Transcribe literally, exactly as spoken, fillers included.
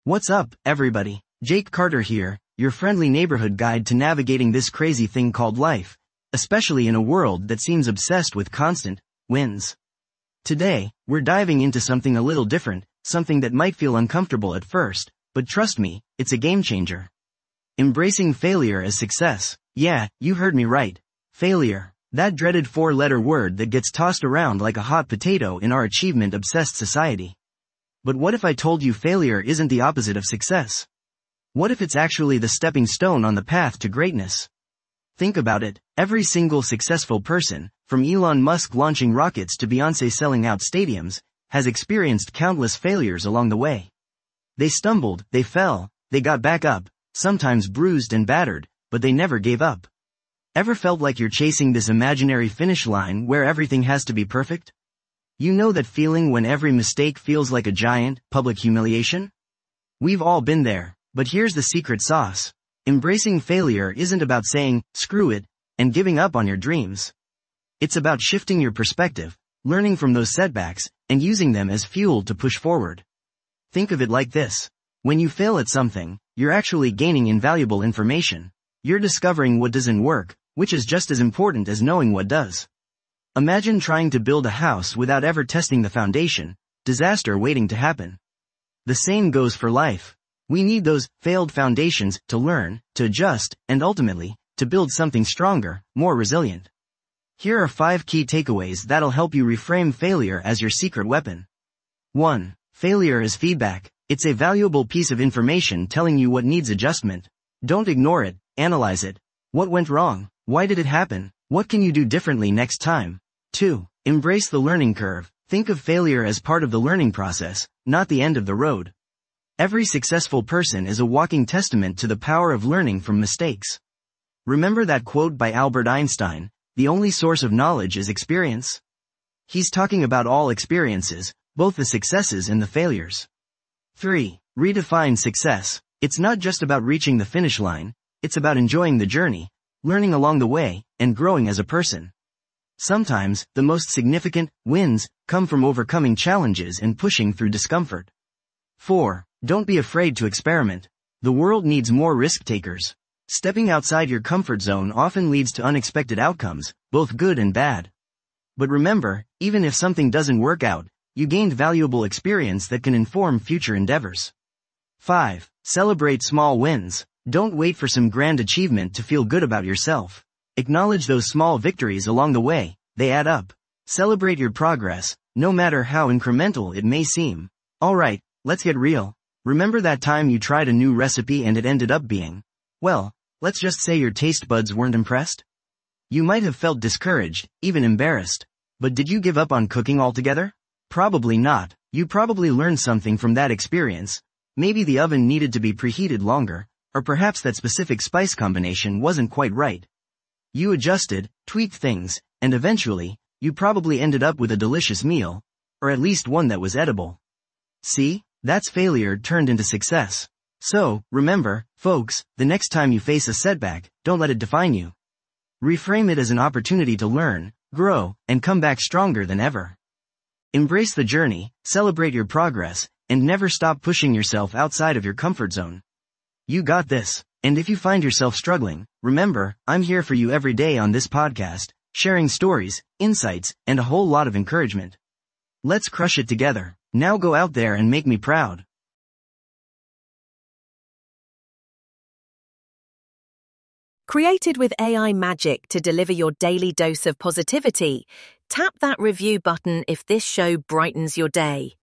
What's up, everybody? Jake Carter here, your friendly neighborhood guide to navigating this crazy thing called life, especially in a world that seems obsessed with constant wins. Today, we're diving into something a little different, something that might feel uncomfortable at first, but trust me, it's a game changer. Embracing failure as success. Yeah, you heard me right. Failure. That dreaded four-letter word that gets tossed around like a hot potato in our achievement-obsessed society. But what if I told you failure isn't the opposite of success? What if it's actually the stepping stone on the path to greatness? Think about it, every single successful person, from Elon Musk launching rockets to Beyoncé selling out stadiums, has experienced countless failures along the way. They stumbled, they fell, they got back up, sometimes bruised and battered, but they never gave up. Ever felt like you're chasing this imaginary finish line where everything has to be perfect? You know that feeling when every mistake feels like a giant, public humiliation? We've all been there, but here's the secret sauce. Embracing failure isn't about saying, screw it, and giving up on your dreams. It's about shifting your perspective, learning from those setbacks, and using them as fuel to push forward. Think of it like this. When you fail at something, you're actually gaining invaluable information. You're discovering what doesn't work, which is just as important as knowing what does. Imagine trying to build a house without ever testing the foundation, disaster waiting to happen. The same goes for life. We need those failed foundations to learn, to adjust, and ultimately, to build something stronger, more resilient. Here are five key takeaways that'll help you reframe failure as your secret weapon. one. Failure is feedback. It's a valuable piece of information telling you what needs adjustment. Don't ignore it, analyze it. What went wrong? Why did it happen? What can you do differently next time? two. Embrace the learning curve. Think of failure as part of the learning process, not the end of the road. Every successful person is a walking testament to the power of learning from mistakes. Remember that quote by Albert Einstein, "The only source of knowledge is experience"? He's talking about all experiences, both the successes and the failures. three. Redefine success. It's not just about reaching the finish line, it's about enjoying the journey, learning along the way, and growing as a person. Sometimes, the most significant wins come from overcoming challenges and pushing through discomfort. four. Don't be afraid to experiment. The world needs more risk-takers. Stepping outside your comfort zone often leads to unexpected outcomes, both good and bad. But remember, even if something doesn't work out, you gained valuable experience that can inform future endeavors. five. Celebrate small wins. Don't wait for some grand achievement to feel good about yourself. Acknowledge those small victories along the way, they add up. Celebrate your progress, no matter how incremental it may seem. Alright, let's get real. Remember that time you tried a new recipe and it ended up being, well, let's just say your taste buds weren't impressed? You might have felt discouraged, even embarrassed. But did you give up on cooking altogether? Probably not. You probably learned something from that experience. Maybe the oven needed to be preheated longer, or perhaps that specific spice combination wasn't quite right. You adjusted, tweaked things, and eventually, you probably ended up with a delicious meal, or at least one that was edible. See, that's failure turned into success. So, remember, folks, the next time you face a setback, don't let it define you. Reframe it as an opportunity to learn, grow, and come back stronger than ever. Embrace the journey, celebrate your progress, and never stop pushing yourself outside of your comfort zone. You got this. And if you find yourself struggling, remember, I'm here for you every day on this podcast, sharing stories, insights, and a whole lot of encouragement. Let's crush it together. Now go out there and make me proud. Created with A I magic to deliver your daily dose of positivity, tap that review button if this show brightens your day.